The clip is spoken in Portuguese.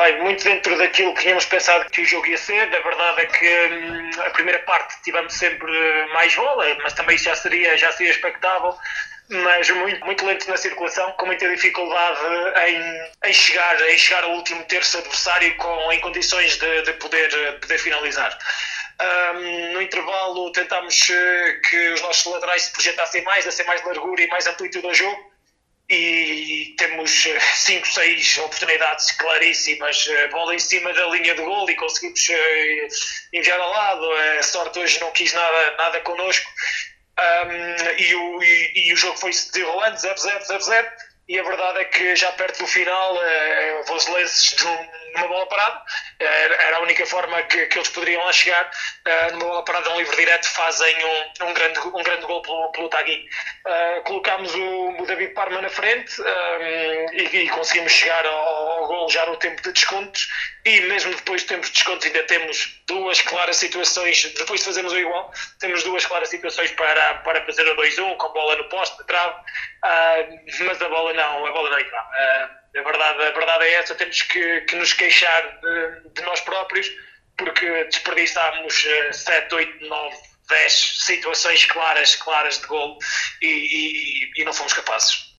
vai muito dentro daquilo que tínhamos pensado que o jogo ia ser. A verdade é que a primeira parte tivemos sempre mais bola, mas também isso já seria expectável, mas muito lento na circulação, com muita dificuldade em chegar ao último terço adversário em condições de poder finalizar. No intervalo tentámos que os nossos laterais se projetassem mais, dessem mais largura e mais amplitude ao jogo, e temos 5, 6 oportunidades claríssimas, bola em cima da linha de gol e conseguimos enviar ao lado. A sorte hoje não quis nada connosco, e o jogo foi-se desenrolando 0-0, e a verdade é que já perto do final, Voselenses numa bola parada, era a única forma que eles poderiam lá chegar, numa bola parada, um livre direto, fazem um grande gol pelo Tagui. Colocámos o David Parma na frente, e conseguimos chegar ao gol já no tempo de descontos, e mesmo depois do tempo de descontos ainda temos duas claras situações, depois de fazermos o igual, temos duas claras situações para fazer o 2-1, com bola no poste, de trave, mas a bola não entra. A verdade é essa, temos que nos queixar de nós próprios, porque desperdiçámos 7, 8, 9, 10 situações claras de golo, e não fomos capazes.